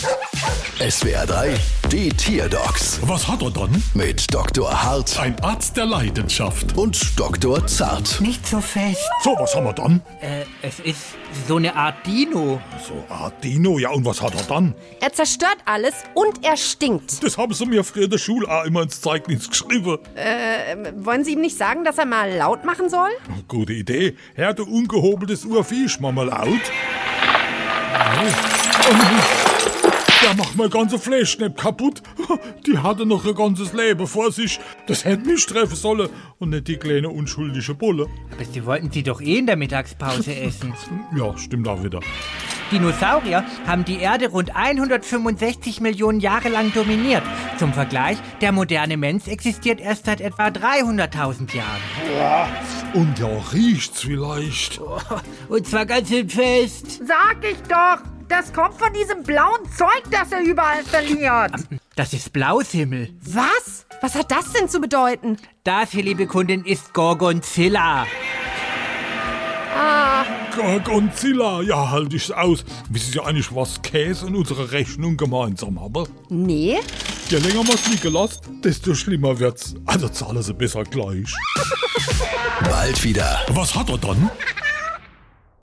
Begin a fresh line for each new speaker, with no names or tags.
SWR 3, die Tierdocs
Was hat er dann?
mit Dr. Hart
Ein Arzt der Leidenschaft.
und Dr. Zart.
Nicht so fest.
So, was haben wir dann?
Es ist so eine Art Dino.
So, Dino, ja, und was hat er dann?
Er zerstört alles und er stinkt.
Das haben sie mir früher in der Schule auch immer ins Zeugnis geschrieben.
Wollen Sie ihm nicht sagen, dass er mal laut machen soll?
Gute Idee. Herr, du ungehobeltes Urviech, mach mal laut. Der macht mein ganze Fleischknepp kaputt. Die hatte noch ihr ganzes Leben vor sich. Das hätte mich treffen sollen und nicht die kleine unschuldige Bulle.
Aber Sie wollten sie doch in der Mittagspause essen.
Ja, stimmt auch wieder.
Dinosaurier haben die Erde rund 165 Millionen Jahre lang dominiert. Zum Vergleich, der moderne Mensch existiert erst seit etwa 300.000 Jahren.
Und ja, riecht's vielleicht.
Und zwar ganz schön fest.
Sag ich doch! Das kommt von diesem blauen Zeug, das er überall verliert.
Das ist Blausimmel.
Was? Was hat das denn zu bedeuten?
Das hier, liebe Kundin, ist Gorgonzilla.
Gorgonzilla, ja, halt ich's aus. Wissen Sie eigentlich, was Käse und unsere Rechnung gemeinsam haben?
Nee.
Je länger man's liegen lässt, desto schlimmer wird's. Also zahlen Sie besser gleich.
Bald wieder.
Was hat er dann?